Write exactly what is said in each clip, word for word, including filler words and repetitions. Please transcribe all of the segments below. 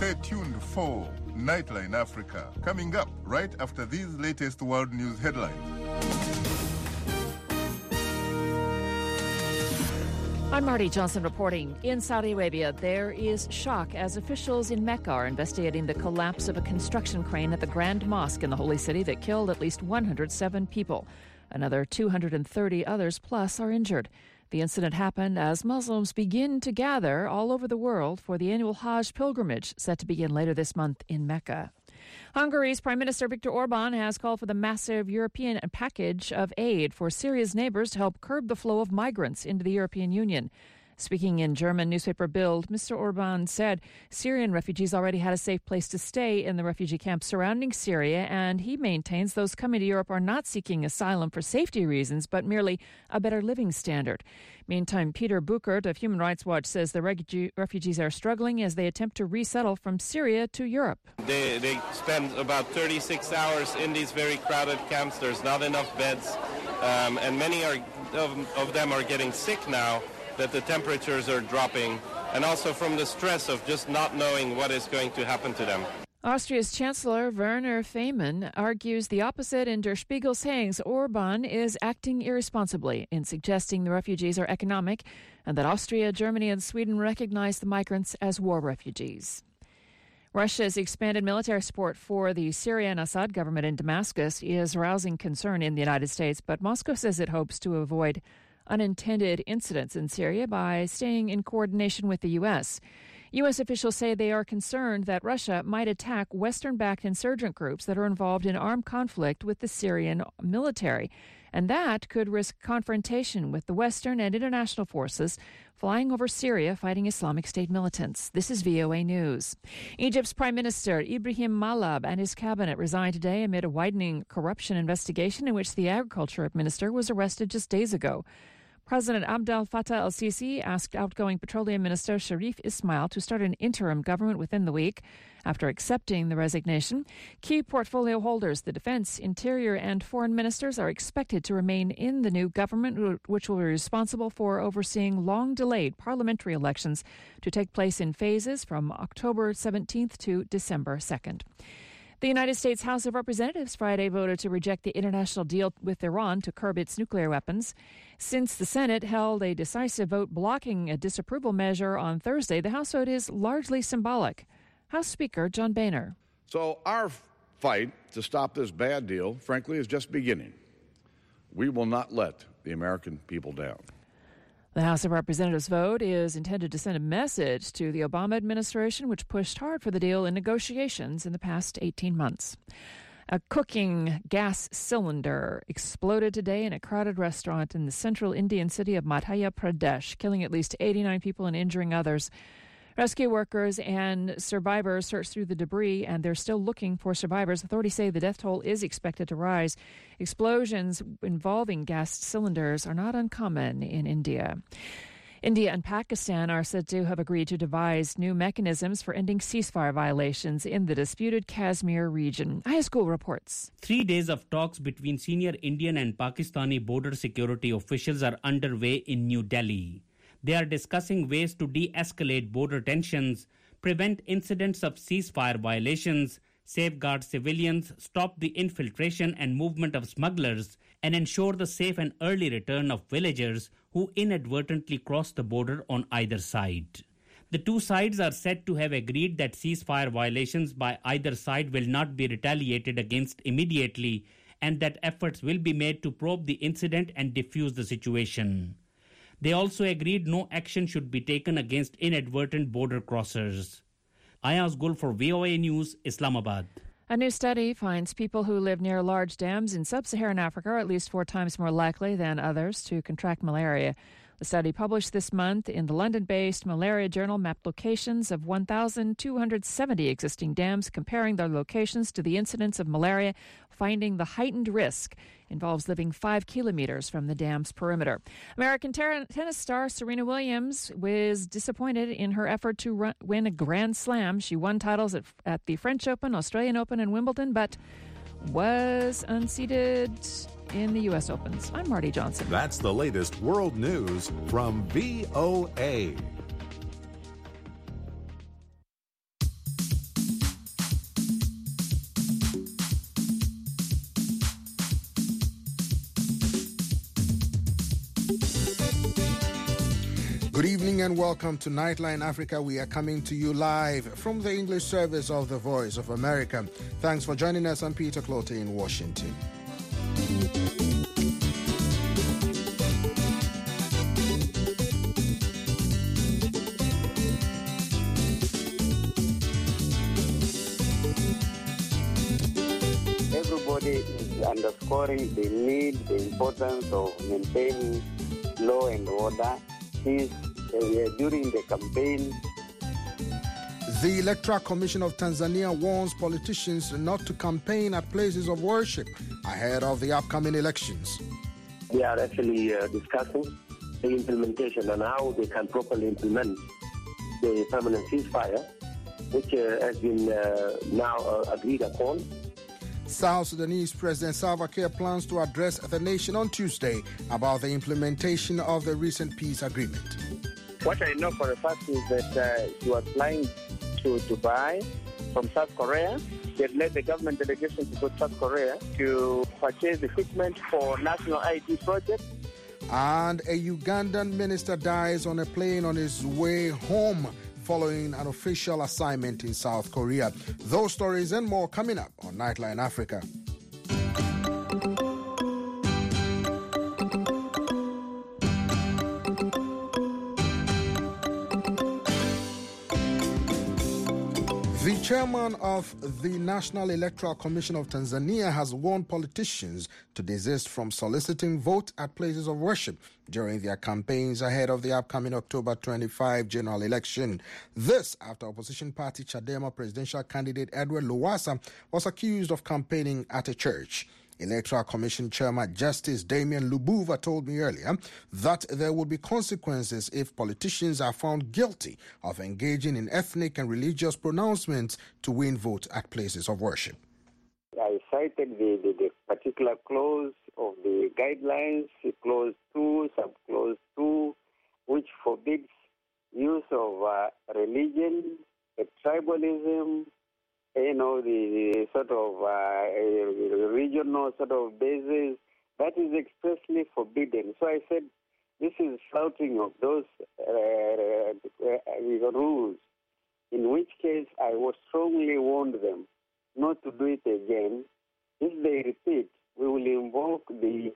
Stay tuned for Nightline Africa, coming up right after these latest world news headlines. I'm Marty Johnson reporting. In Saudi Arabia, there is shock as officials in Mecca are investigating the collapse of a construction crane at the Grand Mosque in the Holy City that killed at least one hundred seven people. Another two hundred thirty others plus are injured. The incident happened as Muslims begin to gather all over the world for the annual Hajj pilgrimage set to begin later this month in Mecca. Hungary's Prime Minister Viktor Orban has called for the massive European package of aid for Syria's neighbors to help curb the flow of migrants into the European Union. Speaking in German newspaper Bild, Mister Orban said Syrian refugees already had a safe place to stay in the refugee camps surrounding Syria, and he maintains those coming to Europe are not seeking asylum for safety reasons, but merely a better living standard. Meantime, Peter Buchert of Human Rights Watch says the regu- refugees are struggling as they attempt to resettle from Syria to Europe. They, they spend about thirty-six hours in these very crowded camps. There's not enough beds, um, and many are, of, of them are getting sick now that the temperatures are dropping, and also from the stress of just not knowing what is going to happen to them. Austria's Chancellor Werner Faymann argues the opposite in Der Spiegel, saying Orban is acting irresponsibly in suggesting the refugees are economic and that Austria, Germany and Sweden recognize the migrants as war refugees. Russia's expanded military support for the Syrian Assad government in Damascus is rousing concern in the United States, but Moscow says it hopes to avoid unintended incidents in Syria by staying in coordination with the U S. U S officials say they are concerned that Russia might attack Western-backed insurgent groups that are involved in armed conflict with the Syrian military, and that could risk confrontation with the Western and international forces flying over Syria fighting Islamic State militants. This is V O A News. Egypt's Prime Minister Ibrahim Malab and his cabinet resigned today amid a widening corruption investigation in which the agriculture minister was arrested just days ago. President Abdel Fattah el-Sisi asked outgoing Petroleum Minister Sharif Ismail to start an interim government within the week. After accepting the resignation, key portfolio holders, the defense, interior and foreign ministers, are expected to remain in the new government, which will be responsible for overseeing long-delayed parliamentary elections to take place in phases from October seventeenth to December second. The United States House of Representatives Friday voted to reject the international deal with Iran to curb its nuclear weapons. Since the Senate held a decisive vote blocking a disapproval measure on Thursday, the House vote is largely symbolic. House Speaker John Boehner. So our fight to stop this bad deal, frankly, is just beginning. We will not let the American people down. The House of Representatives vote is intended to send a message to the Obama administration, which pushed hard for the deal in negotiations in the past eighteen months. A cooking gas cylinder exploded today in a crowded restaurant in the central Indian city of Madhya Pradesh, killing at least eighty-nine people and injuring others. Rescue workers and survivors searched through the debris, and they're still looking for survivors. Authorities say the death toll is expected to rise. Explosions involving gas cylinders are not uncommon in India. India and Pakistan are said to have agreed to devise new mechanisms for ending ceasefire violations in the disputed Kashmir region. iSchool reports. Three days of talks between senior Indian and Pakistani border security officials are underway in New Delhi. They are discussing ways to de-escalate border tensions, prevent incidents of ceasefire violations, safeguard civilians, stop the infiltration and movement of smugglers, and ensure the safe and early return of villagers who inadvertently cross the border on either side. The two sides are said to have agreed that ceasefire violations by either side will not be retaliated against immediately, and that efforts will be made to probe the incident and defuse the situation. They also agreed no action should be taken against inadvertent border crossers. Ayaz Gul for V O A News, Islamabad. A new study finds people who live near large dams in sub-Saharan Africa are at least four times more likely than others to contract malaria. The study published this month in the London-based malaria journal mapped locations of one thousand two hundred seventy existing dams, comparing their locations to the incidence of malaria, finding the heightened risk involves living five kilometers from the dam's perimeter. American ter- tennis star Serena Williams was disappointed in her effort to run- win a Grand Slam. She won titles at, at the French Open, Australian Open, and Wimbledon, but was unseated in the U S Opens. I'm Marty Johnson. That's the latest world news from V O A. Good evening and welcome to Nightline Africa. We are coming to you live from the English service of the Voice of America. Thanks for joining us. I'm Peter Clote in Washington. Everybody is underscoring the need, the importance of maintaining law and order peace uh, during the campaign. The Electoral Commission of Tanzania warns politicians not to campaign at places of worship ahead of the upcoming elections. They are actually uh, discussing the implementation and how they can properly implement the permanent ceasefire, which uh, has been uh, now uh, agreed upon. South Sudanese President Salva Kiir plans to address the nation on Tuesday about the implementation of the recent peace agreement. What I know for a fact is that uh, he was flying to Dubai from South Korea. He had led the government delegation to go to South Korea to purchase equipment for national I T project. And a Ugandan minister dies on a plane on his way home following an official assignment in South Korea. Those stories and more coming up on Nightline Africa. The chairman of the National Electoral Commission of Tanzania has warned politicians to desist from soliciting votes at places of worship during their campaigns ahead of the upcoming October twenty-fifth general election. This after opposition party Chadema presidential candidate Edward Lowassa was accused of campaigning at a church. Electoral Commission Chairman Justice Damian Lubuva told me earlier that there will be consequences if politicians are found guilty of engaging in ethnic and religious pronouncements to win votes at places of worship. I cited the, the, the particular clause of the guidelines, clause two, subclause two, which forbids use of uh, religion, uh, tribalism, you know, the, the sort of uh, regional sort of basis. That is expressly forbidden. So I said, this is flouting of those uh, uh, rules, in which case I would strongly warn them not to do it again. If they repeat, we will invoke the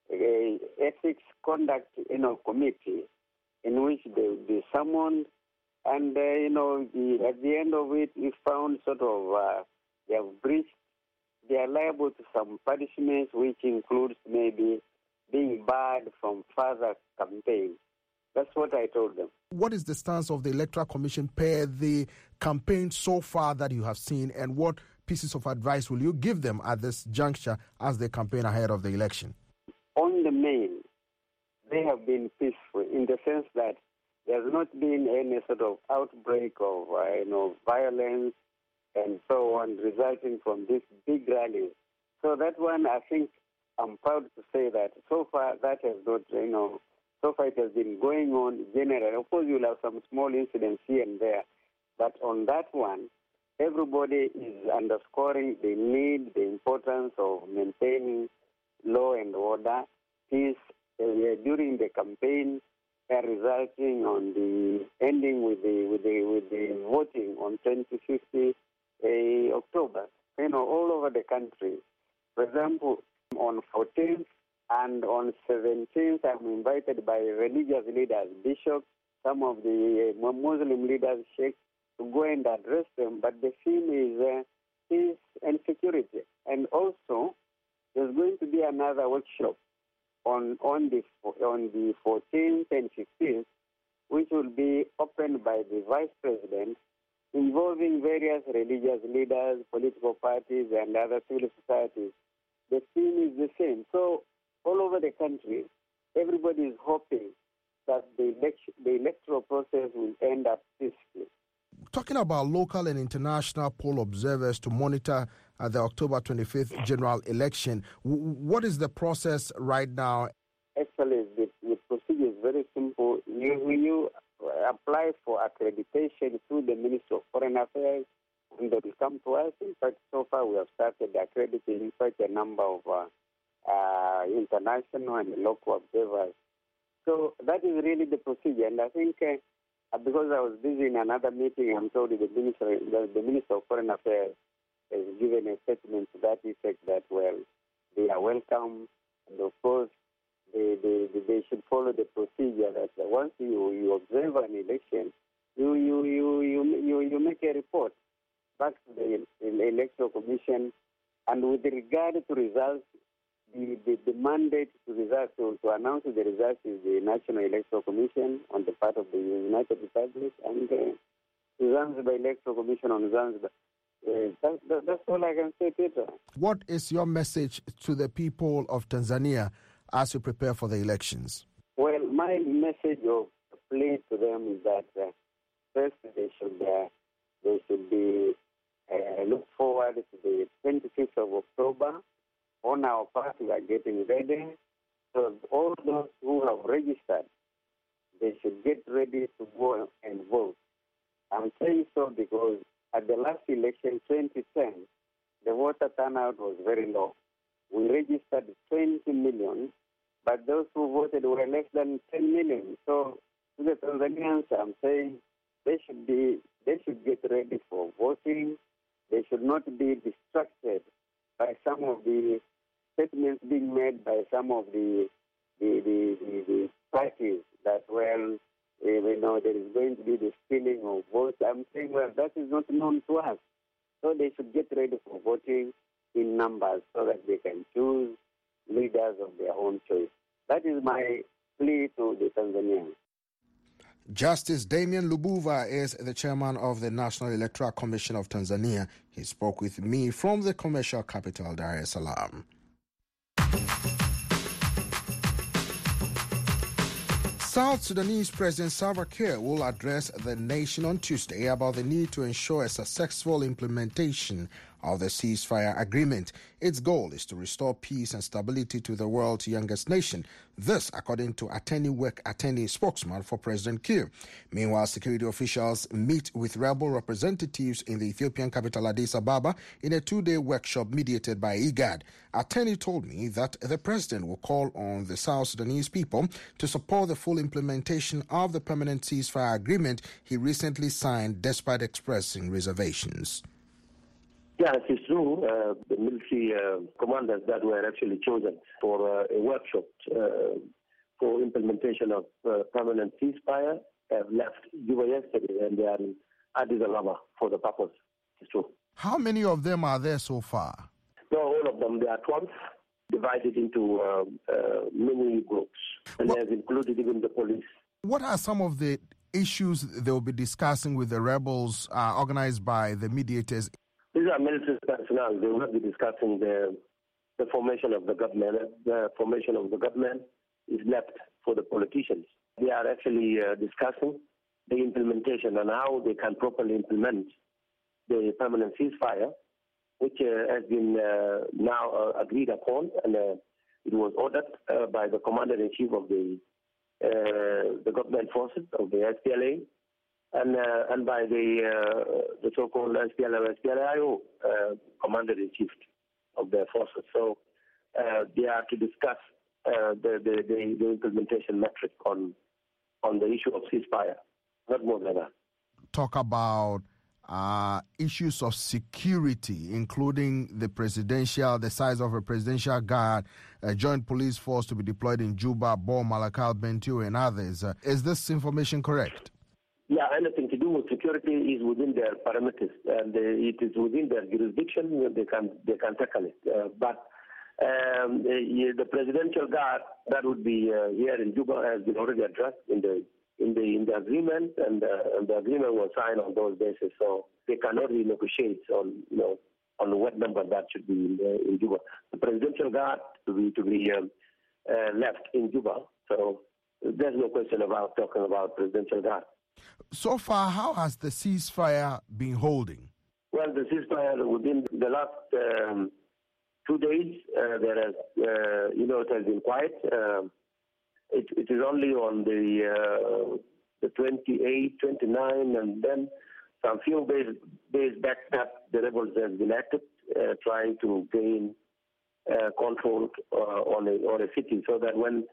uh, ethics conduct you know, committee, in which they will be summoned. And, uh, you know, the, at the end of it, we found sort of uh, they have breached, they are liable to some punishments, which includes maybe being barred from further campaign. That's what I told them. What is the stance of the Electoral Commission per the campaign so far that you have seen, and what pieces of advice will you give them at this juncture as they campaign ahead of the election? On the main, they have been peaceful in the sense that there's not been any sort of outbreak of uh, you know, violence and so on resulting from these big rallies. So that one, I think, I'm proud to say that so far that has not, you know, so far it has been going on generally. Of course, you'll have some small incidents here and there, but on that one, everybody is underscoring the need, the importance of maintaining law and order, peace uh, during the campaign, Uh, resulting on the ending with the with the with the voting on twenty-fifth uh, October. You know, all over the country. For example, on fourteenth and on seventeenth, I'm invited by religious leaders, bishops, some of the uh, Muslim leaders, sheikhs, to go and address them. But the theme is uh, peace and security. And also, there's going to be another workshop on on the on the fourteenth and fifteenth, which will be opened by the Vice President, involving various religious leaders, political parties, and other civil societies. The theme is the same. So all over the country, everybody is hoping that the, elect- the electoral process will end up peacefully. Talking about local and international poll observers to monitor uh, the October twenty-fifth general election, w- what is the process right now? Actually, the, the procedure is very simple. You, you apply for accreditation through the Ministry of Foreign Affairs, and they will come to us. In fact, so far we have started accrediting quite a number of uh, uh, international and local observers So that is really the procedure. And I think uh, because I was busy in another meeting, I'm told the Minister, the, the Minister of Foreign Affairs has given a statement to that effect that, well, they are welcome. And of course, they, they, they should follow the procedure that once you, you observe an election, you, you, you, you, you, you make a report back to the, the Electoral Commission. And with regard to results, the, the, the mandate to, result, to, to announce the results is the National Electoral Commission on the part of the United Republic and the Zanzibar Electoral Commission on Zanzibar. Uh, that, that, that's all I can say, Peter. What is your message to the people of Tanzania as you prepare for the elections? Well, my message of plea to them is that uh, first they should uh, they should be uh, look forward to the twenty-fifth of October. On our part, we are getting ready. So all those who have registered, they should get ready to go and vote. I'm saying so because at the last election, twenty ten, the voter turnout was very low. We registered twenty million, but those who voted were less than ten million. So to the Tanzanians, I'm saying they should be, they should get ready for voting. They should not be distracted by some of the statements being made by some of the the, the, the, the parties that, well, eh, we know there is going to be the stealing of votes. I'm saying, well, that is not known to us. So they should get ready for voting in numbers so that they can choose leaders of their own choice. That is my plea to the Tanzanians. Justice Damian Lubuva is the chairman of the National Electoral Commission of Tanzania. He spoke with me from the commercial capital, Dar es Salaam. South Sudanese President Salva Kiir will address the nation on Tuesday about the need to ensure a successful implementation of the ceasefire agreement. Its goal is to restore peace and stability to the world's youngest nation. This, according to Ateni Wek Ateni, spokesman for President Kiir. Meanwhile, security officials meet with rebel representatives in the Ethiopian capital Addis Ababa in a two-day workshop mediated by IGAD. Ateni told me that the president will call on the South Sudanese people to support the full implementation of the permanent ceasefire agreement he recently signed, despite expressing reservations. Yeah, it is true. Uh, the military uh, commanders that were actually chosen for uh, a workshop uh, for implementation of uh, permanent ceasefire have left Juba yesterday, and they are in Addis Ababa for the purpose. It's true. How many of them are there so far? No, all of them. They are twelve, divided into uh, uh, many groups, and What, they have included even the police. what are some of the issues they will be discussing with the rebels uh, organized by the mediators? These are military personnel. They will not be discussing the, the formation of the government. The formation of the government is left for the politicians. They are actually uh, discussing the implementation and how they can properly implement the permanent ceasefire, which uh, has been uh, now uh, agreed upon, and uh, it was ordered uh, by the commander-in-chief of the uh, the government forces of the S P L A. And, uh, and by the uh, the so-called S P L M S P L A I O uh, commander-in-chief of their forces. So uh, they are to discuss uh, the, the, the, the implementation metric on on the issue of ceasefire, not more than that. Talk about uh, issues of security, including the presidential, the size of a presidential guard, a joint police force to be deployed in Juba, Bor, Malakal, Bentiu, and others. Uh, is this information correct? Yeah, anything to do with security is within their parameters, and uh, it is within their jurisdiction. They can they can tackle it. Uh, but um, the, the presidential guard that would be uh, here in Juba has been already addressed in the in the in the agreement, and, uh, and the agreement was signed on those bases. So they cannot renegotiate on you know on what number that should be in, uh, in Juba. The presidential guard to be to be um, uh, left in Juba. So there's no question about talking about presidential guard. So far, how has the ceasefire been holding? Well, the ceasefire within the last um, two days, uh, there has, uh, you know, it has been quiet. Um, it, it is only on the uh, the twenty-eighth, twenty-ninth, and then some few days, days back that the rebels have been active, uh, trying to gain uh, control uh, on, a, on a city, so that when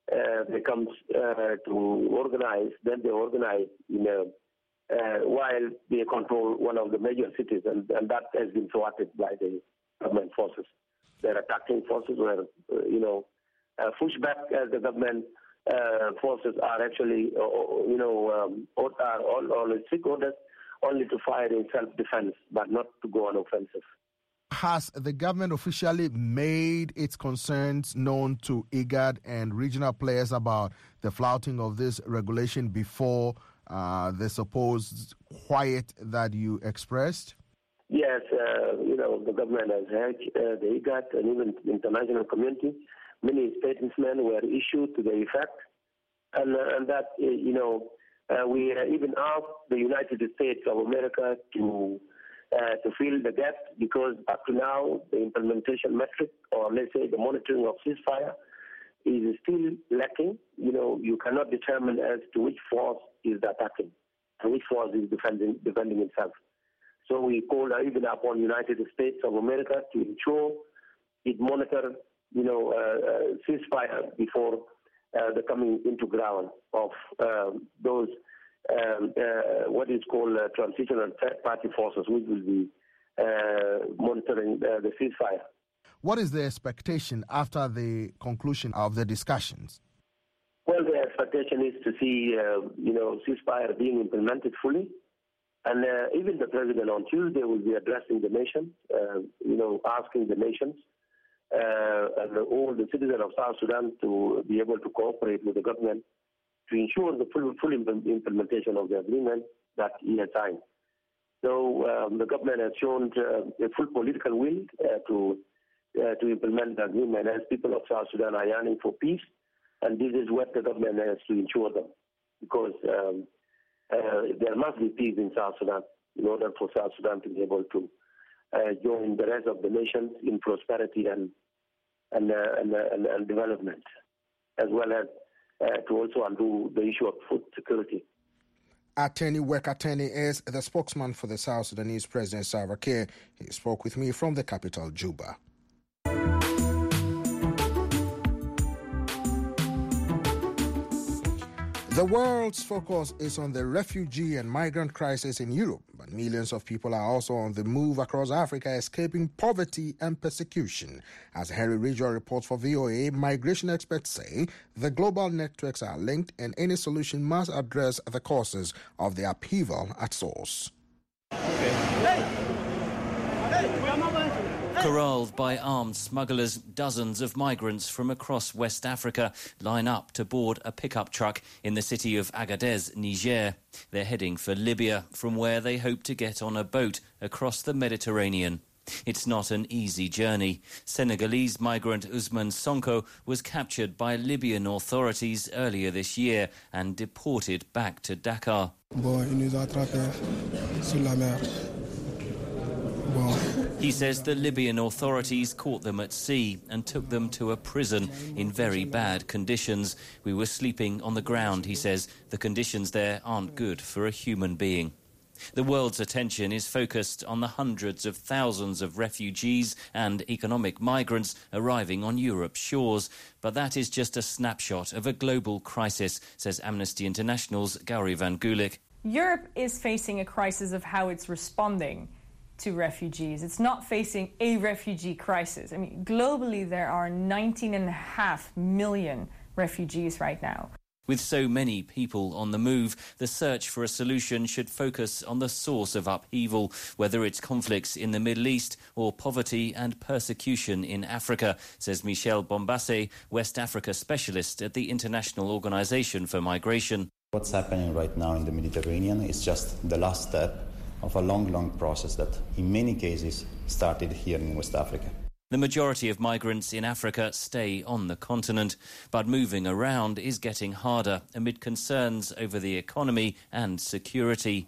uh, they come uh, to organize, then they organize you know, uh, while they control one of the major cities, and, and that has been thwarted by the government forces. Their attacking forces were, uh, you know, uh, pushed back as the government uh, forces are actually, uh, you know, um, are all, all strict orders only to fire in self-defense, but not to go on offensive. Has the government officially made its concerns known to IGAD and regional players about the flouting of this regulation before uh, the supposed quiet that you expressed? Yes, uh, you know, the government has had uh, the IGAD and even the international community. Many statements were issued to the effect, and, uh, and that, uh, you know, uh, we uh, even asked the United States of America to uh, to fill the gap, because up to now the implementation metric, or let's say the monitoring of ceasefire, is still lacking. You know, you cannot determine as to which force is attacking and which force is defending defending itself. So we called even upon United States of America to ensure it monitor, you know, uh, uh, ceasefire before uh, the coming into ground of um, those um, uh, what is called uh, transitional third-party forces, which will be uh, monitoring uh, the ceasefire. What is the expectation after the conclusion of the discussions? Well, the expectation is to see, uh, you know, ceasefire being implemented fully. And uh, even the president on Tuesday will be addressing the nation, uh, you know, asking the nations uh, and all the citizens of South Sudan to be able to cooperate with the government to ensure the full, full implementation of the agreement that he has signed. So um, the government has shown uh, a full political will uh, to uh, to implement the agreement, as people of South Sudan are yearning for peace, and this is what the government has to ensure them, because um, Uh, there must be peace in South Sudan in order for South Sudan to be able to uh, join the rest of the nations in prosperity and and, uh, and, uh, and, and development, as well as uh, to also undo the issue of food security. Attorney Wek Attorney is the spokesman for the South Sudanese President Salva Kiir. He spoke with me from the capital, Juba. The world's focus is on the refugee and migrant crisis in Europe, but millions of people are also on the move across Africa, escaping poverty and persecution. As Henry Ridgwell reports for V O A, migration experts say the global networks are linked and any solution must address the causes of the upheaval at source. Corralled by armed smugglers, dozens of migrants from across West Africa line up to board a pickup truck in the city of Agadez, Niger. They're heading for Libya, from where they hope to get on a boat across the Mediterranean. It's not an easy journey. Senegalese migrant Ousmane Sonko was captured by Libyan authorities earlier this year and deported back to Dakar. He says the Libyan authorities caught them at sea and took them to a prison in very bad conditions. We were sleeping on the ground, he says. The conditions there aren't good for a human being. The world's attention is focused on the hundreds of thousands of refugees and economic migrants arriving on Europe's shores. But that is just a snapshot of a global crisis, says Amnesty International's Gowri van Gulik. Europe is facing a crisis of how it's responding to refugees. It's not facing a refugee crisis. I mean, globally there are nineteen and a half million refugees right now. With so many people on the move, the search for a solution should focus on the source of upheaval, whether it's conflicts in the Middle East or poverty and persecution in Africa, says Michel Bombasse, West Africa specialist at the International Organization for Migration. What's happening right now in the Mediterranean is just the last step of a long, long process that in many cases started here in West Africa. The majority of migrants in Africa stay on the continent, but moving around is getting harder amid concerns over the economy and security.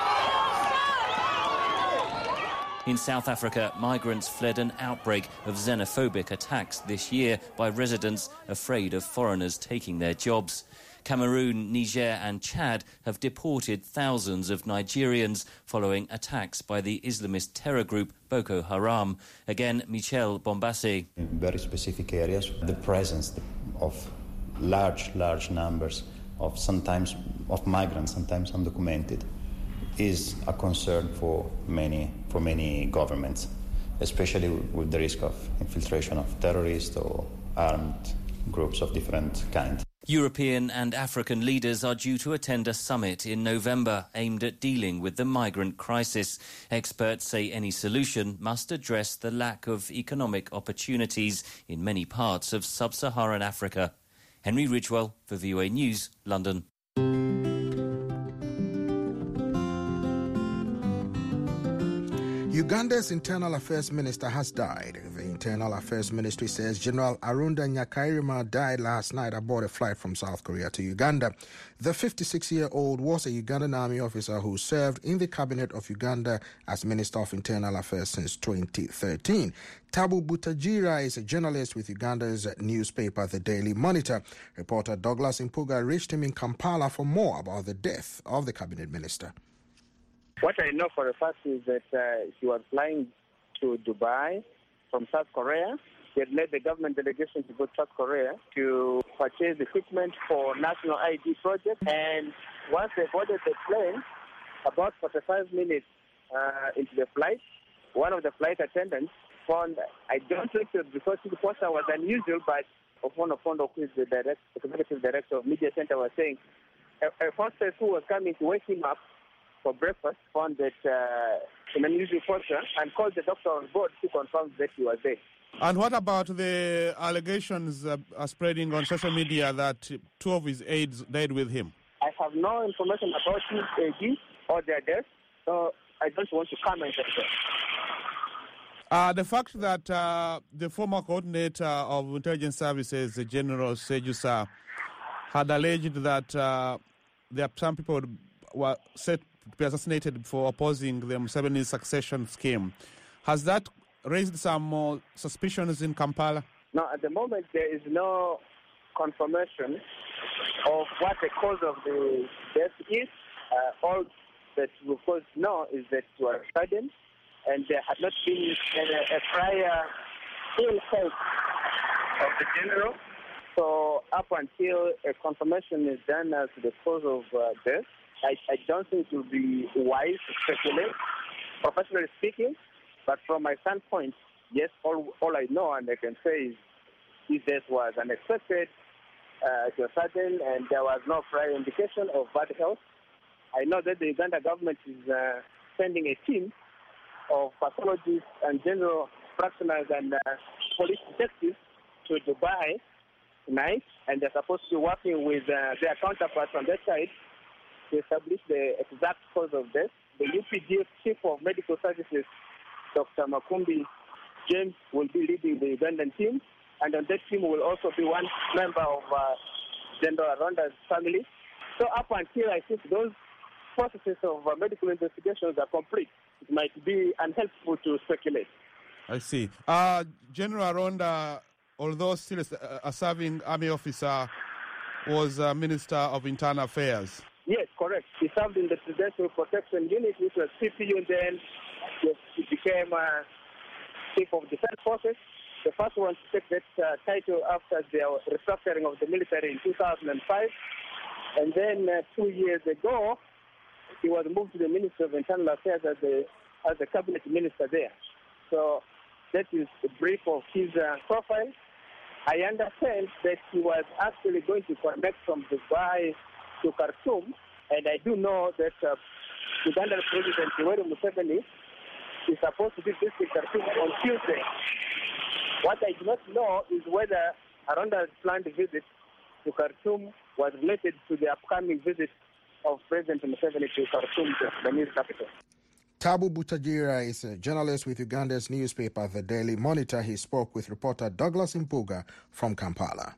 In South Africa, migrants fled an outbreak of xenophobic attacks this year by residents afraid of foreigners taking their jobs. Cameroon, Niger and Chad have deported thousands of Nigerians following attacks by the Islamist terror group Boko Haram. Again, Michel Bombasse. In very specific areas, the presence of large, large numbers of sometimes of migrants, sometimes undocumented, is a concern for many for many governments, especially with the risk of infiltration of terrorists or armed groups of different kinds. European and African leaders are due to attend a summit in November aimed at dealing with the migrant crisis. Experts say any solution must address the lack of economic opportunities in many parts of sub-Saharan Africa. Henry Ridgewell for V O A News, London. Uganda's Internal Affairs Minister has died. The Internal Affairs Ministry says General Arunda Nyakairima died last night aboard a flight from South Korea to Uganda. The fifty-six-year-old was a Ugandan army officer who served in the cabinet of Uganda as Minister of Internal Affairs since twenty thirteen. Tabu Butajira is a journalist with Uganda's newspaper, The Daily Monitor. Reporter Douglas Impuga reached him in Kampala for more about the death of the cabinet minister. What I know for a fact is that uh, he was flying to Dubai from South Korea. He had led the government delegation to go to South Korea to purchase equipment for national I D project. And once they boarded the plane, about forty-five minutes uh, into the flight, one of the flight attendants found, I don't think it was because the poster was unusual, but Ofono Fondo, who is the direct, executive director of Media Center, was saying a, a hostess who was coming to wake him up for breakfast found that uh, an unusual posture and called the doctor on board to confirm that he was there. And what about the allegations uh, are spreading on social media that two of his aides died with him? I have no information about his aides or their deaths, so I don't want to comment on that. Uh, the fact that uh, the former coordinator of intelligence services, General Sejusa, had alleged that uh, there are some people were set to be assassinated for opposing the Museveni succession scheme. Has that raised some more suspicions in Kampala? No, at the moment there is no confirmation of what the cause of the death is. Uh, all that we of course know is that it was sudden and there had not been a, a prior ill health of the general. So up until a confirmation is done as to the cause of uh, death, I, I don't think it would be wise to speculate, professionally speaking. But from my standpoint, yes, all, all I know and I can say is his death was unexpected, uh, it was sudden, and there was no prior indication of bad health. I know that the Uganda government is uh, sending a team of pathologists and general practitioners and uh, police detectives to Dubai tonight, and they're supposed to be working with uh, their counterparts on that side to establish the exact cause of death. The U P D F Chief of Medical Services, Doctor Makumbi James, will be leading the Ugandan team, and on that team will also be one member of uh, General Aronda's family. So up until I think those processes of uh, medical investigations are complete, it might be unhelpful to speculate. I see. Uh, General Aronda, although still a, a serving army officer, was a Minister of Internal Affairs. Yes, correct. He served in the Presidential Protection Unit, which was C P U, and then he became uh, Chief of Defense Forces. The first one to take that uh, title after the restructuring of the military in two thousand five. And then uh, two years ago, he was moved to the Ministry of Internal Affairs as the, as the cabinet minister there. So that is a brief of his uh, profile. I understand that he was actually going to connect from Dubai to Khartoum, and I do know that uh, Ugandan President Yoweri Museveni is supposed to visit Khartoum on Tuesday. What I do not know is whether Aronda's planned visit to Khartoum was related to the upcoming visit of President Museveni to Khartoum, the new capital. Tabu Butajira is a journalist with Uganda's newspaper, The Daily Monitor. He spoke with reporter Douglas Impuga from Kampala.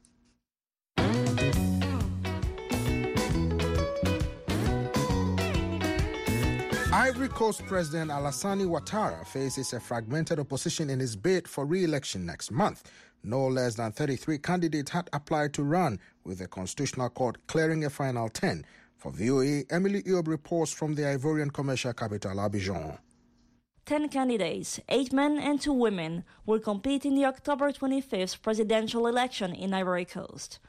Ivory Coast President Alassane Ouattara faces a fragmented opposition in his bid for re-election next month. No less than thirty-three candidates had applied to run, with the Constitutional Court clearing a final ten. For V O A, Emily Eob reports from the Ivorian commercial capital, Abidjan. Ten candidates, eight men and two women, will compete in the October twenty-fifth presidential election in Ivory Coast.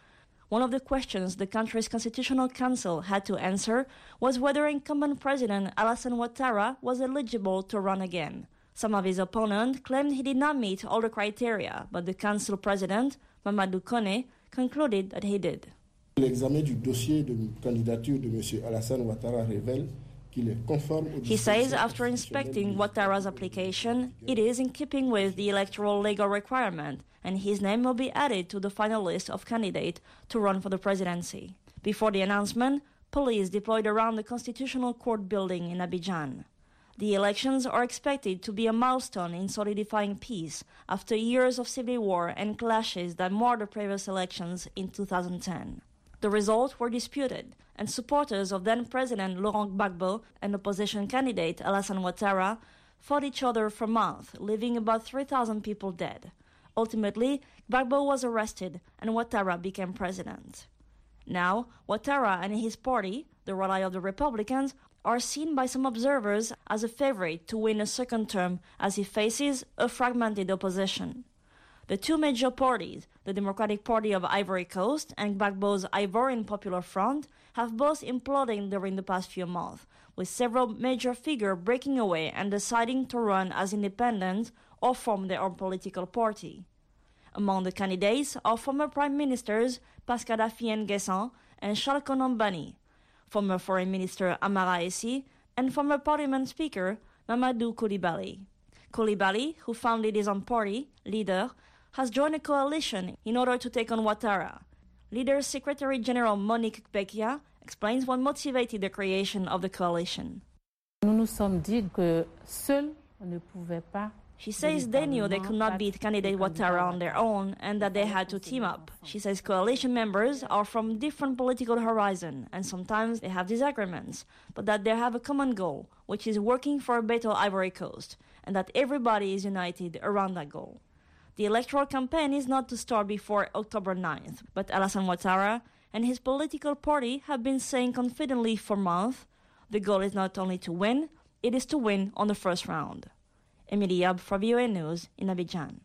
One of the questions the country's Constitutional Council had to answer was whether incumbent President Alassane Ouattara was eligible to run again. Some of his opponents claimed he did not meet all the criteria, but the Council President, Mamadou Kone, concluded that he did. L'examen du dossier de candidature de M. Alassane Ouattara révèle qu'il est conforme au He says after inspecting Ouattara's application, it is in keeping with the electoral legal requirement, and his name will be added to the final list of candidates to run for the presidency. Before the announcement, police deployed around the Constitutional Court building in Abidjan. The elections are expected to be a milestone in solidifying peace after years of civil war and clashes that marred the previous elections in two thousand ten. The results were disputed, and supporters of then-President Laurent Gbagbo and opposition candidate Alassane Ouattara fought each other for months, leaving about three thousand people dead. Ultimately, Gbagbo was arrested and Ouattara became president. Now, Ouattara and his party, the Rally of the Republicans, are seen by some observers as a favorite to win a second term as he faces a fragmented opposition. The two major parties, the Democratic Party of Ivory Coast and Gbagbo's Ivorian Popular Front, have both imploded during the past few months, with several major figures breaking away and deciding to run as independents or form their own political party. Among the candidates are former Prime Ministers Pascal Affi N'Guessan and Charles Konan Banny, former Foreign Minister Amara Essi, and former Parliament Speaker Mamadou Coulibaly. Coulibaly, who founded his own party, Leader, has joined a coalition in order to take on Ouattara. Leader's Secretary General Monique Bekia explains what motivated the creation of the coalition. Nous nous sommes dit que seuls on ne pouvait pas. She says they knew they could not beat candidate Ouattara on their own and that they had to team up. She says coalition members are from different political horizons and sometimes they have disagreements, but that they have a common goal, which is working for a better Ivory Coast, and that everybody is united around that goal. The electoral campaign is not to start before October ninth, but Alassane Ouattara and his political party have been saying confidently for months, the goal is not only to win, it is to win on the first round. Emilie Yab for V O A News in Abidjan.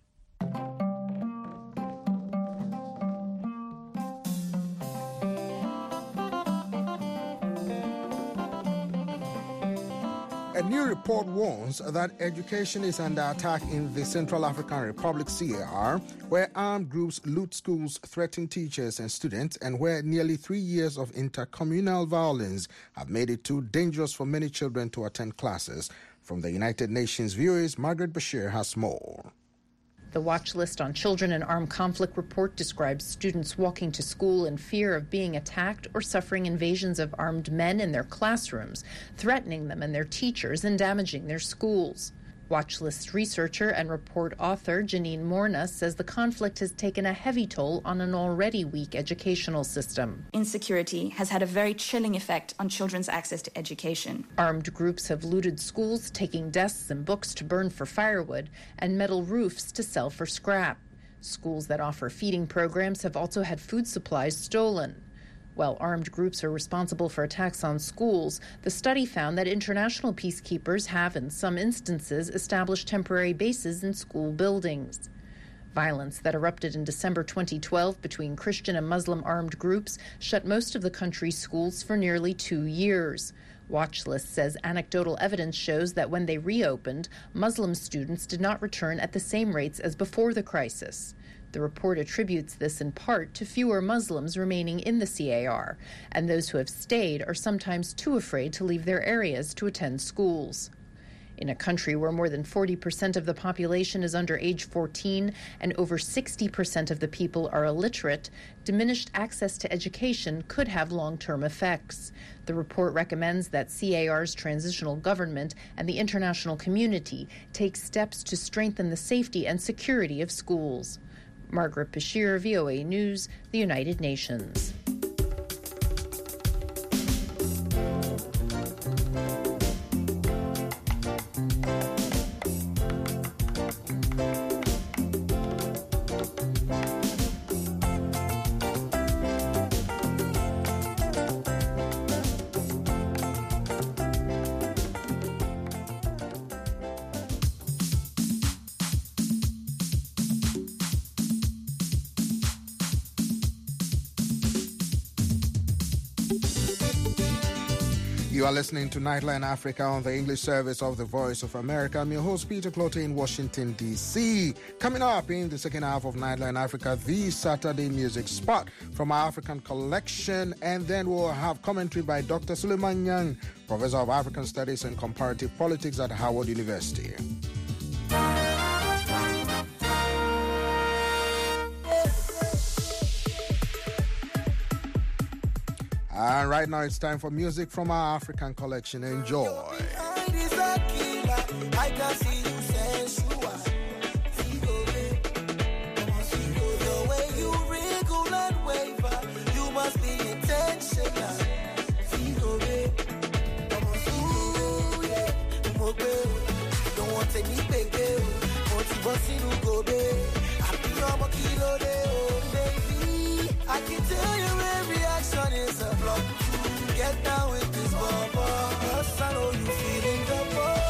A new report warns that education is under attack in the Central African Republic, C A R, where armed groups loot schools, threaten teachers and students, and where nearly three years of intercommunal violence have made it too dangerous for many children to attend classes. From the United Nations, V O A's Margaret Bashir has more. The Watch List on Children in Armed Conflict report describes students walking to school in fear of being attacked or suffering invasions of armed men in their classrooms, threatening them and their teachers and damaging their schools. Watch List researcher and report author Janine Morna says the conflict has taken a heavy toll on an already weak educational system. Insecurity has had a very chilling effect on children's access to education. Armed groups have looted schools, taking desks and books to burn for firewood and metal roofs to sell for scrap. Schools that offer feeding programs have also had food supplies stolen. While armed groups are responsible for attacks on schools, the study found that international peacekeepers have, in some instances, established temporary bases in school buildings. Violence that erupted in December twenty twelve between Christian and Muslim armed groups shut most of the country's schools for nearly two years. Watch List says anecdotal evidence shows that when they reopened, Muslim students did not return at the same rates as before the crisis. The report attributes this in part to fewer Muslims remaining in the C A R, and those who have stayed are sometimes too afraid to leave their areas to attend schools. In a country where more than forty percent of the population is under age fourteen and over sixty percent of the people are illiterate, diminished access to education could have long-term effects. The report recommends that C A R's transitional government and the international community take steps to strengthen the safety and security of schools. Margaret Bashir, V O A News, the United Nations. You are listening to Nightline Africa on the English service of the Voice of America. I'm your host, Peter Clote in Washington, D C. Coming up in the second half of Nightline Africa, the Saturday music spot from our African collection. And then we'll have commentary by Doctor Suleiman Yang, Professor of African Studies and Comparative Politics at Howard University. And right now it's time for music from our African collection. Enjoy. I can see you sensual. The way you wriggle and waver, you must be intentional. Don't want any baby, want to bust in go baby. I'm a kilo baby. I can tell your every action is a block. Get down with this bubble. Cause I know you feeling the ball.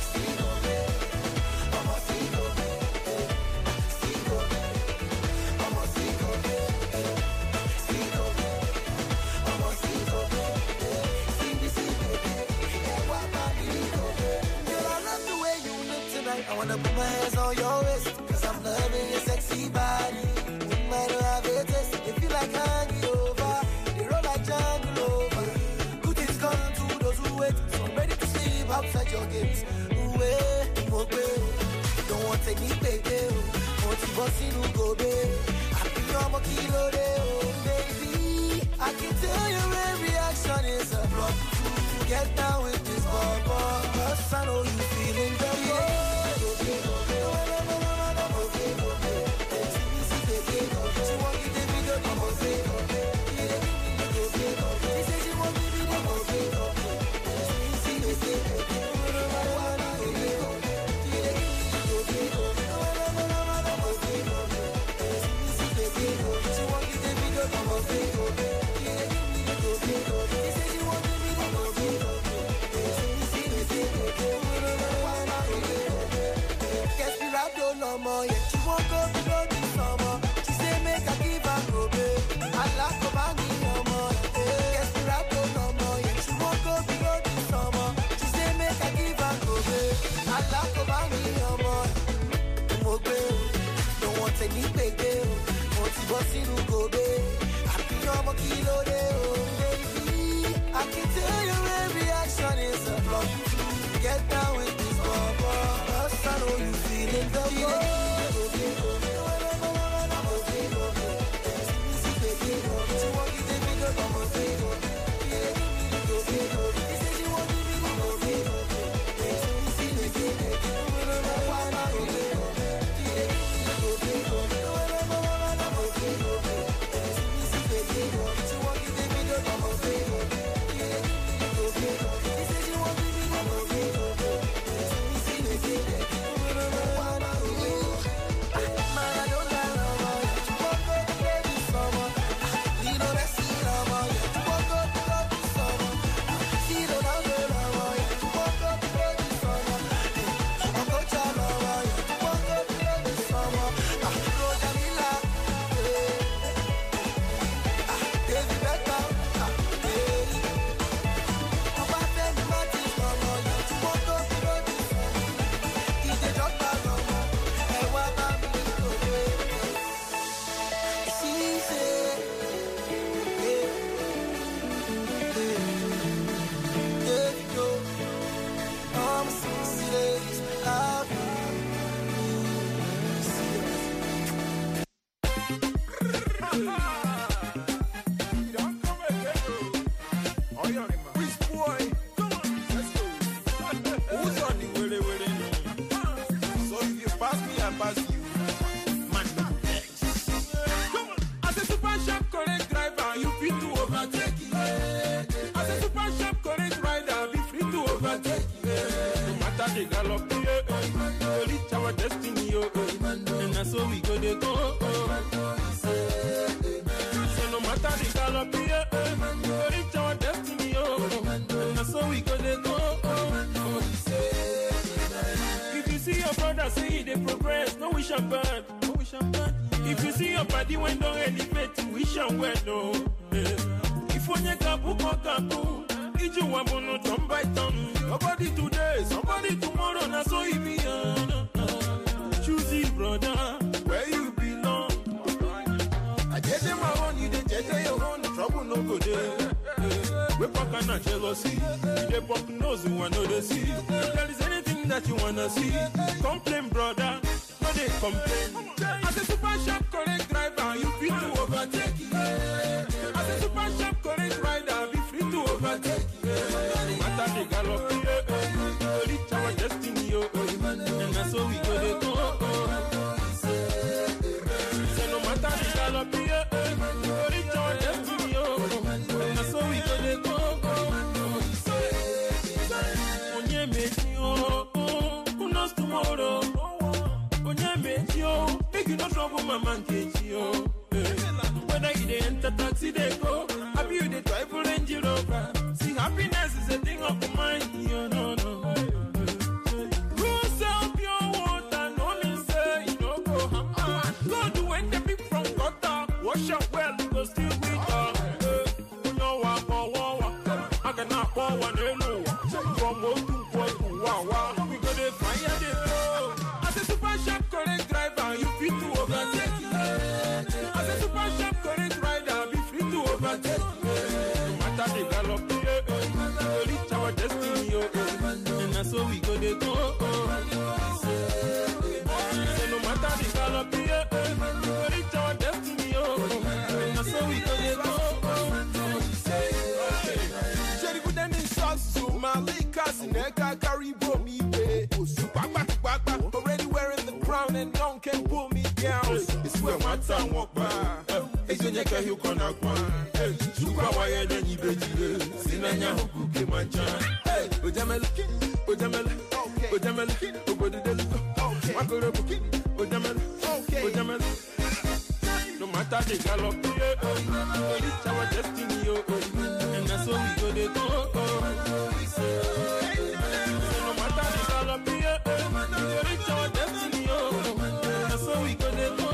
I wanna put my hands on your wrist, cause I'm loving your sexy body. Wouldn't mind to have a taste, if you like hanging over. They roll like jungle over. Good things come to those who wait, so I'm ready to sleep outside your gates. Ooh, eh, don't want to take me, baby. Want to bust in who go, baby. I think I'm a kilo, baby. I can tell your every action is a block. Get down with this bubble, cause I know you feeling the ball. I can tell your every action is a block. Get down with this bubble, cause I know you feeling the ball. If you see your body when don't elevate, wish and well, no. If you need you, I'm gonna turn by turn. Nobody today, somebody tomorrow, now so it be on. Choosy brother, where you belong. I get them my own, you didn't get your own. Trouble no go there. We pack on a jealousy. They pop nose, we want to see. If there is anything that you wanna see, complain, brother. No, they complain. As a super sharp correct driver, you fit to overtake. As a super sharp correct rider, be free to overtake. No matter the gallop, yeah, reach our destiny, oh, and that's how we go to go. Say no matter the gallop, yeah, reach our destiny, oh, and that's how we go to go. Onye me oh, oh, who knows tomorrow? Onye me oh, make you no trouble, my man, yo. Whether you dey enter taxi, they go. Happy you dey drive for Range Rover. See, happiness is a thing of the mind, yo, no, no. Go sell pure water, no me say, you know, go hammer. Go do when the people from gutter. Wash up well, go still with her. You know what, wow, wow, I cannot pour one, no. From one to one, wow, wow. We go to fire, they go. As a super sharp correct driver, you fit to overtake. As a super sharp correct rider, be free to overtake. No matter the gallop, yeah, we reach our destiny, oh, and that's how we go to go. Say no matter the gallop, yeah, we reach our destiny, oh, and that's how we go to go. Jerry put them in sauce, so my liquors in the car carry me way. Already wearing the crown and no one can pull me down. It's where my time walk by. It's when you can hear Konakwa. Suka wire than you bet you. Sinanya who came my chan. Hey, Ojamel, Ojamel, Ojamel, Obodel, Makoro, Ojamel, Ojamel. No matter the gallop, we reach our destiny, and that's how we go to go. No matter the gallop, we reach our destiny, and that's how we go to go.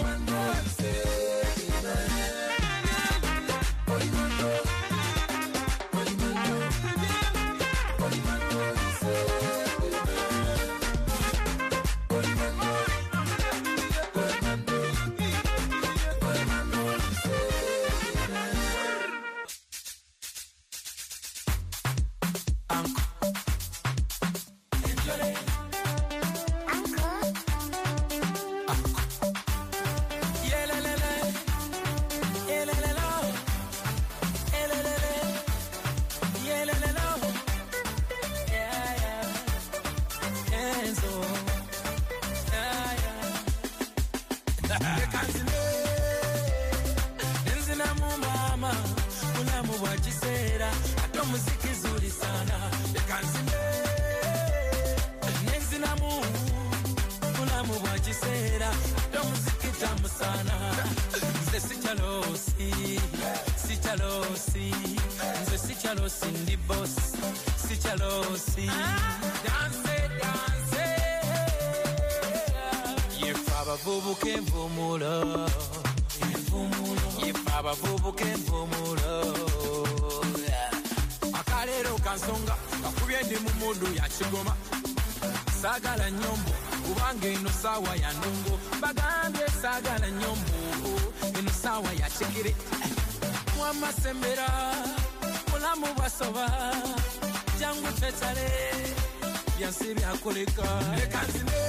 Sagala nyombo, ubange ino sawa ya nungo. Bagambye sagala nyombo, ino sawa ya chikiri. Mwama sembera, mulamu basoba. Jangu chetale, yansi byakoleka. Ekanzime,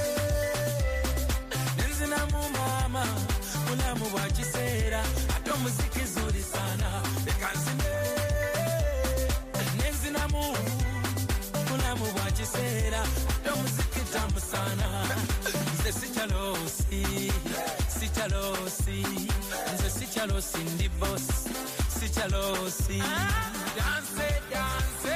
nenzina mumama, mulamu bwakisera. Ato muziki zuri sana. Ekanzime, nenzina mumama. Mulamu bwakisera ate muziki tamu sana. Nze sikyalosi, sikyalosi, nze sikyalosi ndi boss, sikyalosi. Danse, danse,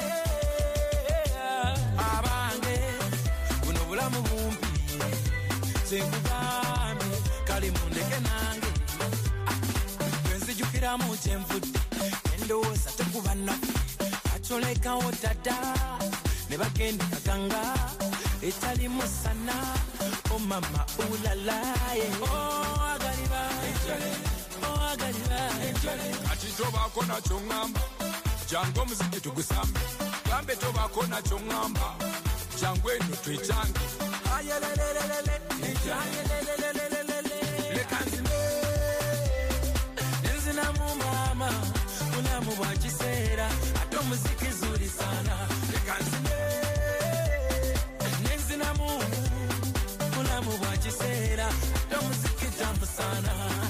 abange buno bulamu bumpi, zenkugambye kali mundeke nange. Bwenzijukiramu kyenvudde endowooza tekuba nnaku acholekawo dada ne bagenda kaganga etali musana. Oh mama ulalaye, oh agaliba, oh agaliba. Kati tobako nakyo ngamba jango muziki tugusambe gambe tobako nacho ngamba jango eno twetange ayelelelelele ayelelelelele lekanzime nenzina mu mama mulamu wa kisera ato muziki zuri sana lekanzime nenzina mu mulamu wa kisera ato muziki tambu sana.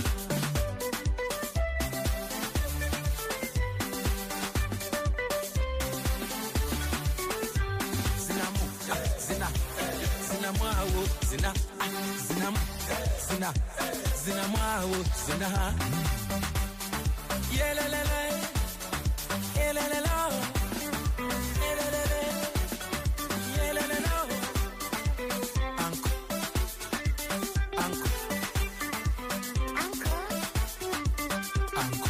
Zina, zina, zina, zina, mwawo, zina. Yelelele, yelelele, yelelele, yelelele. Anko, anko, anko, anko,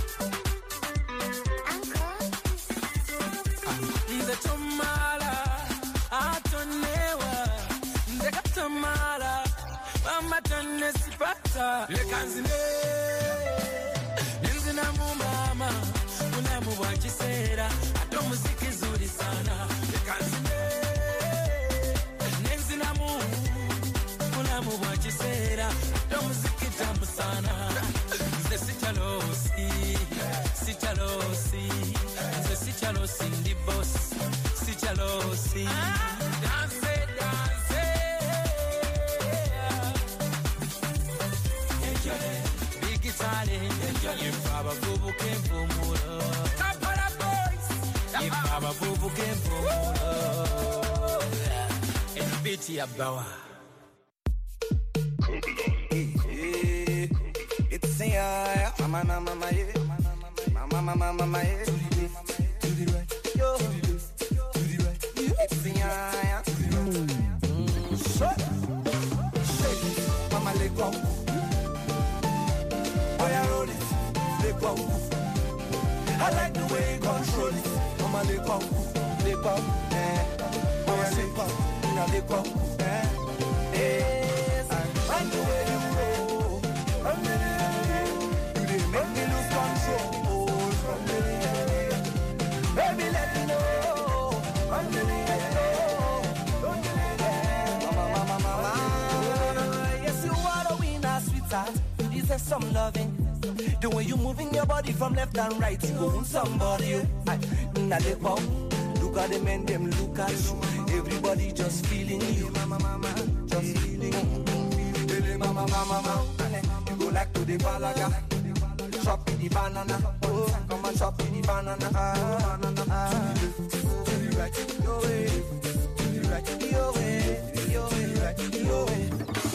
anko. Nze tomala, atonewa, nze katomala. Mama tane sipata lekanzine nenzina mu mama mulamu wa kisera ato muziki zuri sana lekanzine nenzina mu mulamu wa kisera ato muziki tambu sana nze sichalosi sichalosi nze sichalosi ndi boss sichalosi dance Yifaba vubu kempumulo Kapara boys Yifaba vubu kempumulo Enbiti ya bawa It's a ya Mama na mama ye Mama mama mama ye To the left, to the right Yo To the left, to the right It's a ya Shake it Mama let go I like the way you control it. Mama, let go, let go, eh. Mama, let go, now let go, eh. Yes, I like the way you roll. You didn't make me lose control. Baby, let me know. Mama, mama, mama. Yes, you are the winner, sweetheart. You deserve some loving. The way you moving your body from left and right, you own somebody. I, now they wow. Look at the men, them look at you. Everybody just feeling you, mama, mama, just feeling you. Mama, mama, mama, you go like to the balaga, chop the banana. Oh, come on, chop the banana. Ah, ah, to the right, to the right, your way, to the right, your way, your way, right, your way.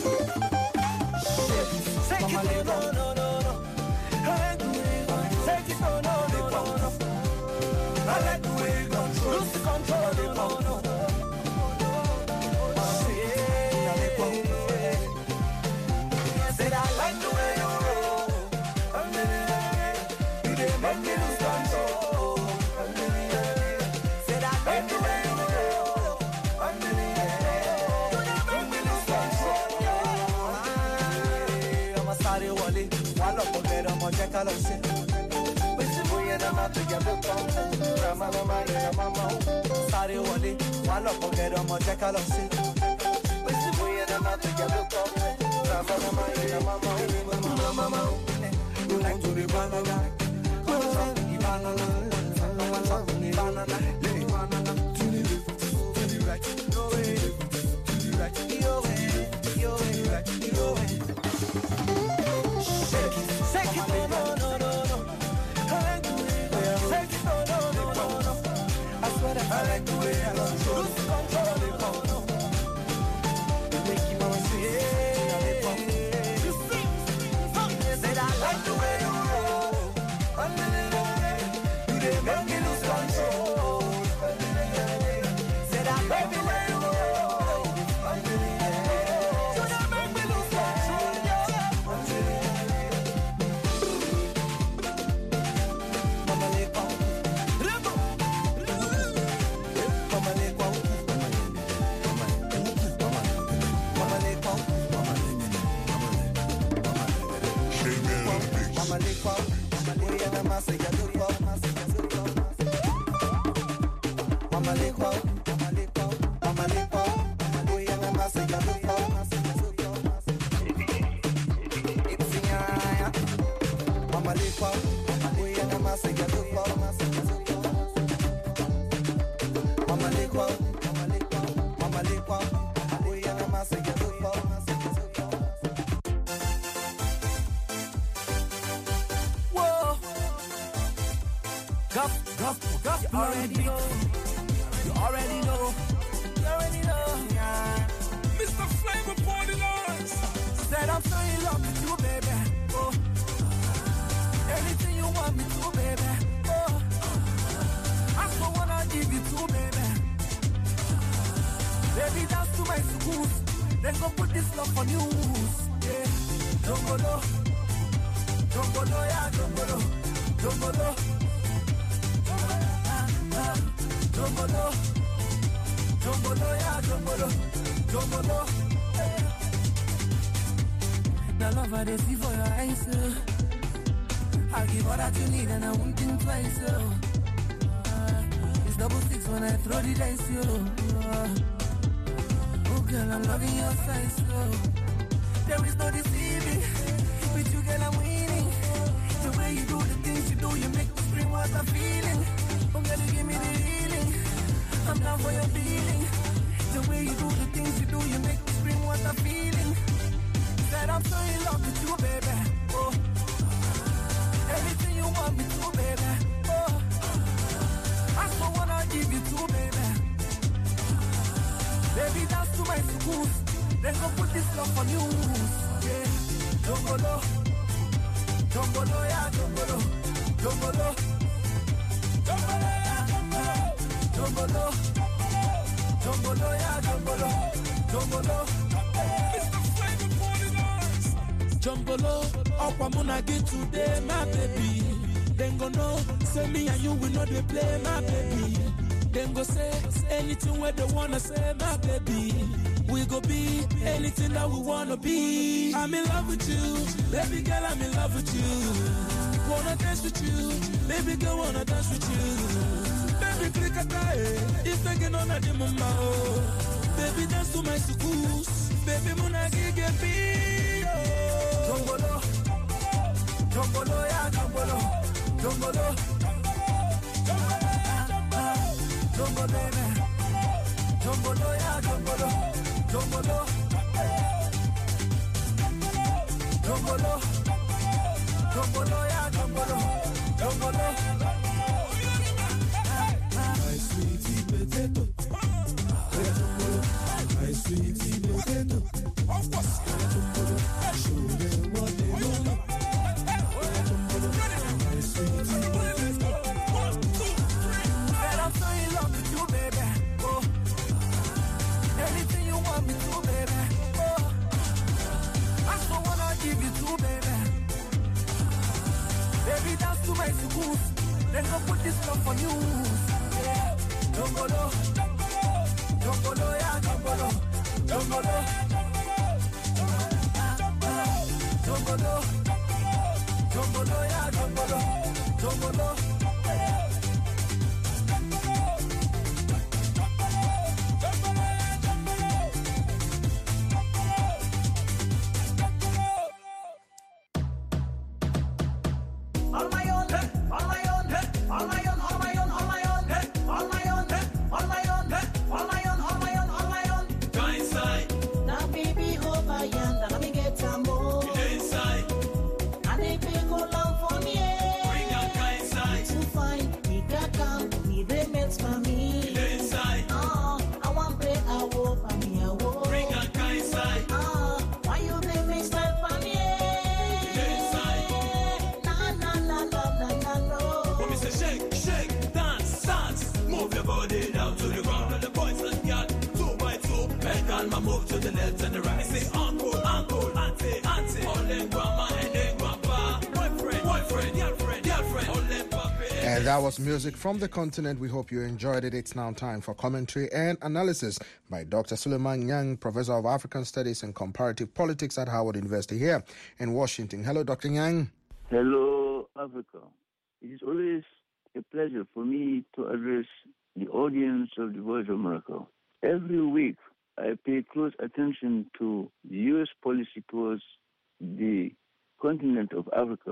Take it, no, no, no. I like the way you control. Lose the control. No, no, no. Said I like the way you roll. You didn't make me lose control. Said I like the way you roll. You didn't make me lose control. I'm a sorry wally. While I'm okay, I'm a jack. I love shit. Sorry, Wally, while I forget on my jack, I don't see. But the way I'm not together, Mama, you like to be banana. Come on, the banana. No one shot the banana. To the left, to the right, your way, to the right, your way, your way, right, your way. Shake it, shake it, no, no, no. I like the way I control. Lose control. You make you want to say, you see. Said I like the way you roll. You didn't make me lose control. Said I like the way you roll. You didn't make me lose control. Mama, let go. Mama, lekwa, we and I'm a say get lekwa, mama lekwa, mama lekwa, we and I'm a say get lekwa. Whoa, guff, guff, guff, you already know, you already know, you already know, yeah. Mister Flavor Party Lines said I'm so in love with you, baby. Oh, anything you want me to, baby. Oh, ask for what I give you to, baby. Baby, dance to my schools, then go put this love on news. Yeah, Jongolo, Jongolo, yeah, Jongolo, Jongolo, Jongolo, Jongolo, yeah, Jongolo, Jongolo. The love I see for your eyes, uh. I'll give all that you need and I won't think twice, uh. Uh, it's double six when I throw the dice, yo. Uh, oh girl, I'm loving your size, uh. There is no deceiving. With you, girl, I'm winning. The way you do the things you do, you make me scream what I'm feeling. Oh girl, you give me the healing. I'm down for your feeling. The way you do the things you do, you make me scream what I'm feeling. Said I'm so in love with you, baby. Oh, everything you want me to, baby. Oh, ask for what I give you to, baby. Baby, dance to my schools, then go put this love on news. Yeah, Jongolo, Jongolo, yeah, Jongolo, Jongolo, Jongolo, yeah, Jongolo, Jongolo, yeah, Jongolo, Jongolo. Jongolo, up I'm gonna get today, my baby. Then go know, say me and you will not they play, my baby. Then go say anything where they wanna say, my baby. We go be anything that we wanna be. I'm in love with you, baby girl, I'm in love with you. Wanna dance with you, baby girl, wanna dance with you. Baby click a tie, if I get on a demo, baby dance to my schools, baby muna gige be. Jongolo, Jongolo, yeah, Jongolo, Jongolo, Jongolo, baby, Jongolo, yeah, Jongolo, Jongolo, Jongolo, Jongolo, yeah, Jongolo, Jongolo. My sweetie potato, my sweetie potato. Show them what they know. My sweetie potato. Said I'm so in love with you, baby. Oh, anything you want me to, baby. Oh, ask for what I give you to, baby. Baby, dance to my schools, then go put this love on news. Yeah, Jongolo, Jongolo, yeah, Jongolo, Jongolo. Jongolo, Jongolo, yeah, Jongolo, Jongolo. On my own, on my own, on my own, on my own, on my own, on my own, on my own, on my own, on my own, on my own. Go inside. Now, baby, over yonder, let me get some more. Get inside. And they pay go long for me. Bring that guy inside. To find me, got come, me, they met for me. Get inside. Oh, I want to play a war for me, a war. Bring that guy inside. Oh, why you play me style for me? Get inside. Na, na, na, na, na, na, no. When me say shake, shake, dance, dance. Move your body down to the ground. And the boys and girls, two by two. Make all my move to the left and the right. Say uncle, uncle, auntie, auntie. All them grandma and them grandpa. Boyfriend, boyfriend, girlfriend, girlfriend. All them papi. And that was music from the continent. We hope you enjoyed it. It's now time for commentary and analysis by Doctor Suleiman Nyang, Professor of African Studies and Comparative Politics at Howard University here in Washington. Hello, Doctor Nyang. Hello, Africa. It is always a pleasure for me to address the audience of the Voice of America. Every week, I pay close attention to the U S policy towards the continent of Africa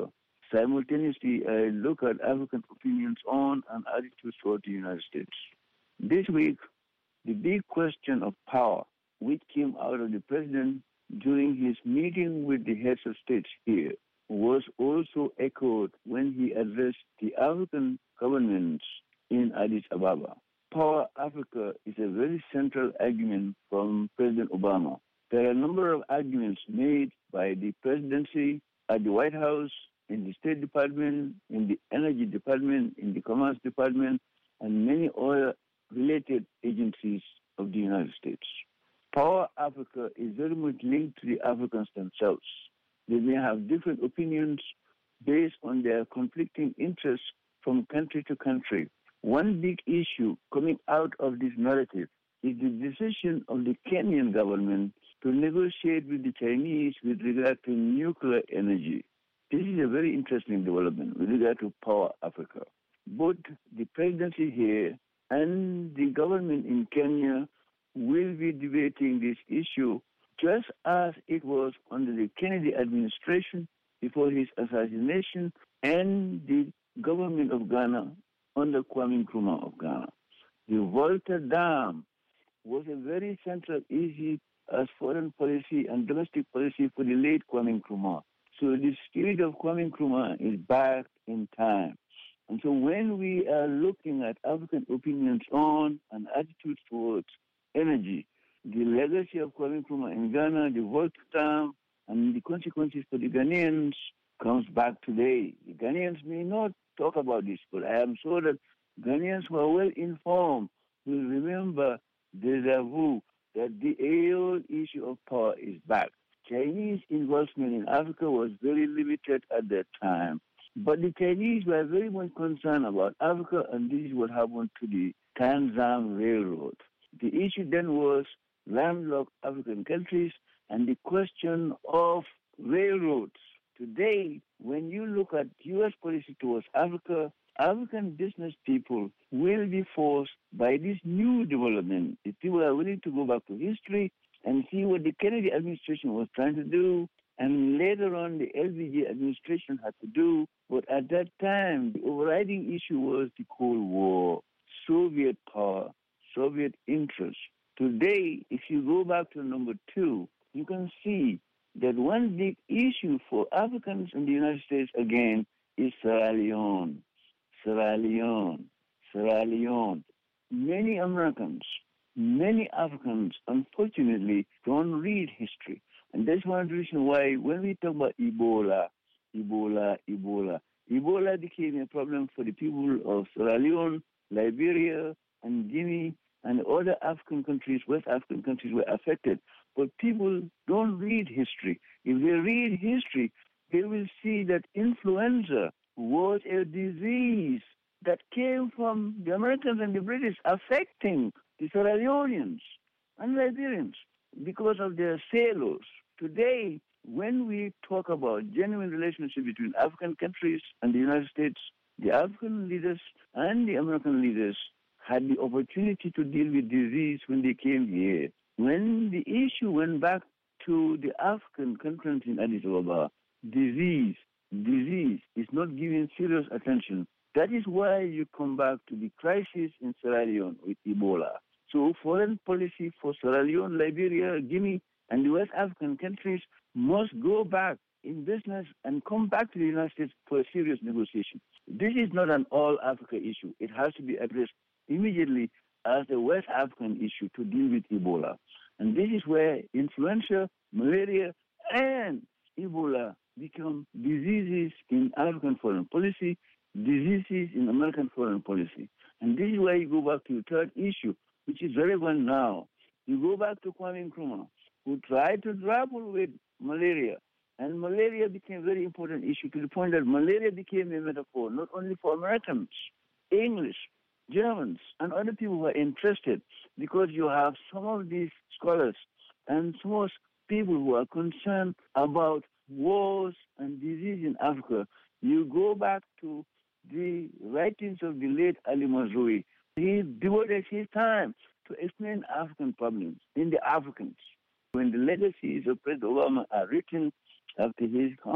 Simultaneously, I look at African opinions on and attitudes toward the United States. This week, the big question of power, which came out of the president during his meeting with the heads of states here, was also echoed when he addressed the African governments in Addis Ababa. Power Africa is a very central argument from President Obama. There are a number of arguments made by the presidency at the White House, in the State Department, in the Energy Department, in the Commerce Department, and many other related agencies of the United States. Power Africa is very much linked to the Africans themselves. They may have different opinions based on their conflicting interests from country to country. One big issue coming out of this narrative is the decision of the Kenyan government to negotiate with the Chinese with regard to nuclear energy. This is a very interesting development with regard to Power Africa. Both the presidency here and the government in Kenya will be debating this issue just as it was under the Kennedy administration before his assassination and the government of Ghana under Kwame Nkrumah of Ghana. The Volta Dam was a very central issue as foreign policy and domestic policy for the late Kwame Nkrumah. So the spirit of Kwame Nkrumah is back in time. And so when we are looking at African opinions on and attitudes towards energy, the legacy of Kwame Nkrumah in Ghana, the Volta Dam, and the consequences for the Ghanaians comes back today. The Ghanaians may not talk about this, but I am sure that Ghanaians who are well informed will remember deja vu, that the old issue of power is back. Chinese involvement in Africa was very limited at that time. But the Chinese were very much concerned about Africa, and this is what happened to the Tanzam Railroad. The issue then was landlocked African countries and the question of railroads. Today, when you look at U S policy towards Africa, African business people will be forced by this new development. If people are willing to go back to history and see what the Kennedy administration was trying to do, and later on the L B J administration had to do. But at that time, the overriding issue was the Cold War, Soviet power, Soviet interests. Today, if you go back to number two, you can see that one big issue for Africans in the United States, again, is Sierra Leone. Sierra Leone. Sierra Leone. Many Americans, many Africans, unfortunately, don't read history. And that's one of the reasons why when we talk about Ebola, Ebola, Ebola, Ebola became a problem for the people of Sierra Leone, Liberia, and Guinea, and other African countries, West African countries were affected. But people don't read history. If they read history, they will see that influenza was a disease that came from the Americans and the British affecting the Sierra Leoneans and Liberians because of their sailors. Today, when we talk about genuine relationship between African countries and the United States, the African leaders and the American leaders had the opportunity to deal with disease when they came here. When the issue went back to the African conference in Addis Ababa, disease, disease is not given serious attention. That is why you come back to the crisis in Sierra Leone with Ebola. So foreign policy for Sierra Leone, Liberia, Guinea, and the West African countries must go back in business and come back to the United States for a serious negotiation. This is not an all-Africa issue. It has to be addressed immediately as a West African issue to deal with Ebola. And this is where influenza, malaria, and Ebola become diseases in African foreign policy, diseases in American foreign policy. And this is where you go back to the third issue, which is relevant now. You go back to Kwame Nkrumah, who tried to grapple with malaria. And malaria became a very important issue to the point that malaria became a metaphor, not only for Americans, English, Germans, and other people who are interested, because you have some of these scholars and some of people who are concerned about wars and disease in Africa. You go back to the writings of the late Ali Mazrui. He devoted his time to explain African problems in the Africans. When the legacies of President Obama are written after his come,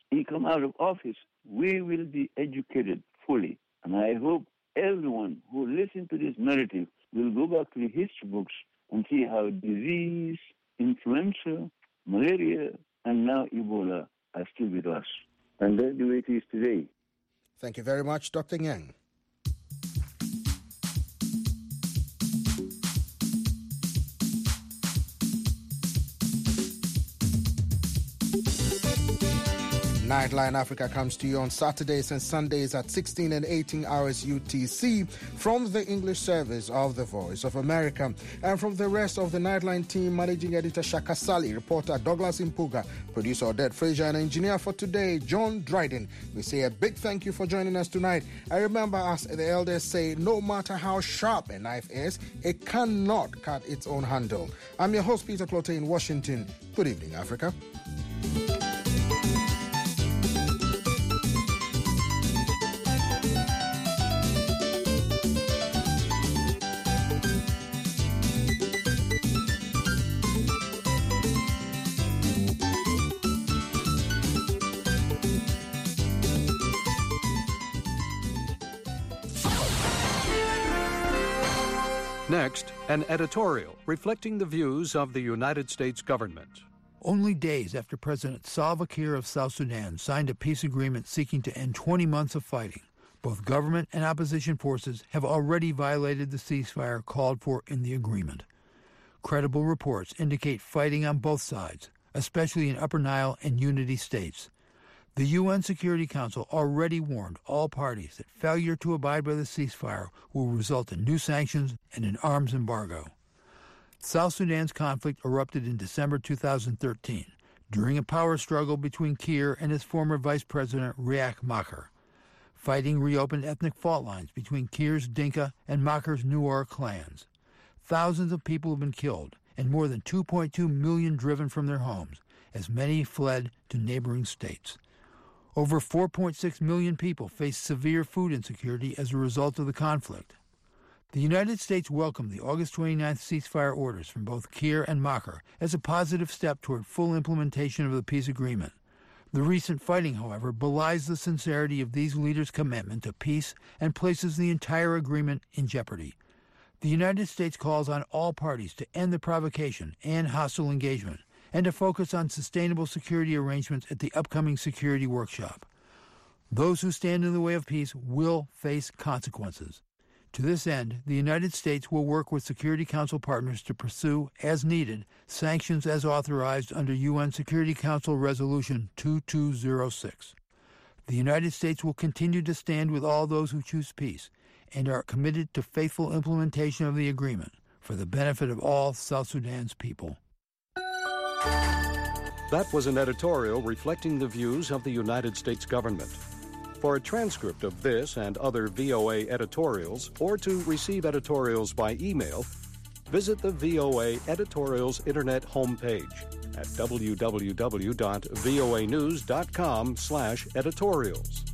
he come out of office, we will be educated fully. And I hope everyone who listens to this narrative will go back to the history books and see how disease, influenza, malaria, and now Ebola are still with us. And that's the way it is today. Thank you very much, Doctor Nyang. Nightline Africa comes to you on Saturdays and Sundays at sixteen and eighteen hours U T C from the English service of the Voice of America. And from the rest of the Nightline team, Managing Editor Shaka Sally, reporter Douglas Impuga, producer Odette Frazier, and engineer for today, John Dryden. We say a big thank you for joining us tonight. I remember, as the elders say, no matter how sharp a knife is, it cannot cut its own handle. I'm your host, Peter Clote in Washington. Good evening, Africa. Next, an editorial reflecting the views of the United States government. Only days after President Salva Kiir of South Sudan signed a peace agreement seeking to end twenty months of fighting, both government and opposition forces have already violated the ceasefire called for in the agreement. Credible reports indicate fighting on both sides, especially in Upper Nile and Unity states. The U N Security Council already warned all parties that failure to abide by the ceasefire will result in new sanctions and an arms embargo. South Sudan's conflict erupted in December two thousand thirteen during a power struggle between Kiir and his former vice president Riek Machar. Fighting reopened ethnic fault lines between Kiir's Dinka and Machar's Nuer clans. Thousands of people have been killed and more than two point two million driven from their homes, as many fled to neighboring states. Over four point six million people face severe food insecurity as a result of the conflict. The United States welcomed the August twenty-ninth ceasefire orders from both Kiir and Machar as a positive step toward full implementation of the peace agreement. The recent fighting, however, belies the sincerity of these leaders' commitment to peace and places the entire agreement in jeopardy. The United States calls on all parties to end the provocation and hostile engagement, and to focus on sustainable security arrangements at the upcoming security workshop. Those who stand in the way of peace will face consequences. To this end, the United States will work with Security Council partners to pursue, as needed, sanctions as authorized under U N Security Council Resolution two two zero six. The United States will continue to stand with all those who choose peace and are committed to faithful implementation of the agreement for the benefit of all South Sudan's people. That was an editorial reflecting the views of the United States government. For a transcript of this and other V O A editorials, or to receive editorials by email, visit the V O A Editorials Internet homepage at w w w dot voa news dot com slash editorials.